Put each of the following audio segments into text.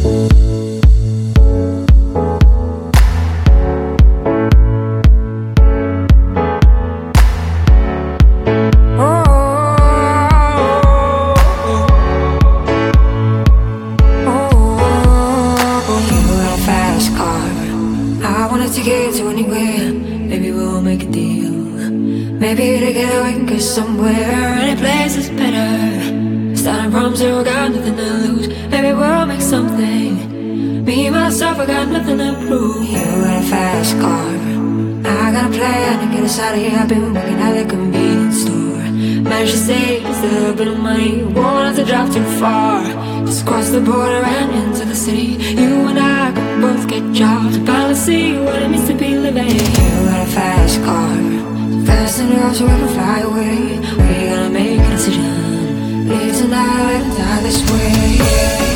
To get to anywhere, maybe we'll make a deal. Maybe together we can go somewhere. Any place is better. Starting from zero, got nothing to lose. Maybe we'll make something. Me, myself, I got nothing to prove. You got a fast car, I got a plan to get us out of here. I've been working at the convenience store. Managed to save just a little bit of money. Won't have to drive too far. Just cross the border and into the city. You and I can both get jobs and finally see what it means to be living. You got a fast car, fast enough so we can fly away. We're gonna make a decision. Leave tonight and die this way.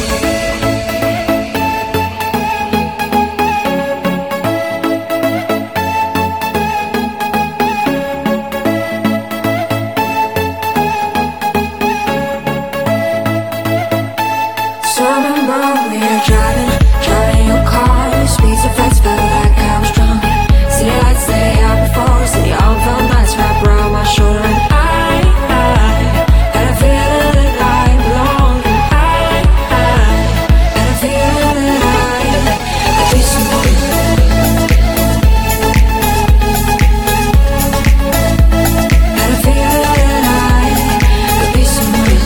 So I remember we were driving your car. Speed so fast, felt like I was drunk. City lights lay out before us, and the arm felt nice wrapped around my shoulder. And I had a feeling that I belonged. I had a feeling that I'd be someone. Had a feeling that I could be someone.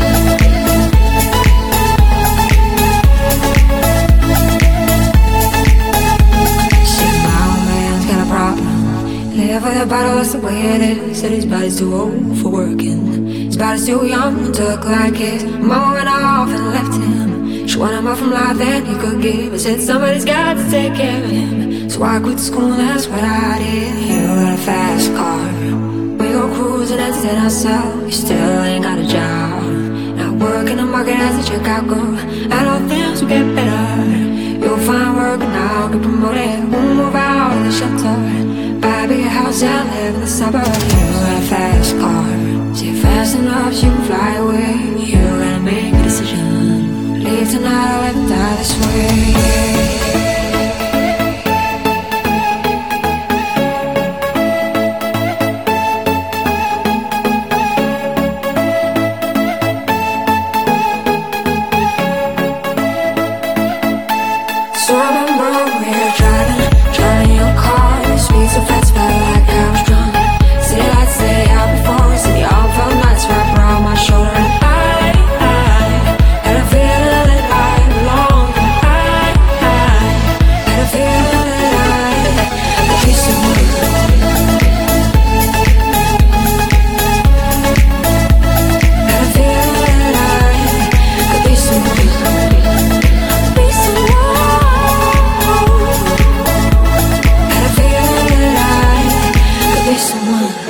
Live with a bottle, that's the way it is. Said his body's too old for working. His body's too young to look like his. Mama went off and left him. She wanted more from life than he could give. I said somebody's got to take care of him. So I quit school and that's what I did. You got a fast car, we go cruising and set ourselves. You still ain't got a job, not working the market as a checkout girl. And all things will get better. You'll find work and I'll get promoted. We'll move out of the shelter, buy a bigger house and live in the suburbs. You got a fast car, say fast enough so you can fly away. You gotta make a decision. Leave tonight or let me die this way. So I remember we were driving your car. Speed so fast, felt like I was drunk. City lights lay out before us, and the arm felt nice wrapped around my shoulder. And I had a feeling that I belonged. I had a feeling that I could be someone. Had a feeling that I could be someone. Be someone. Someone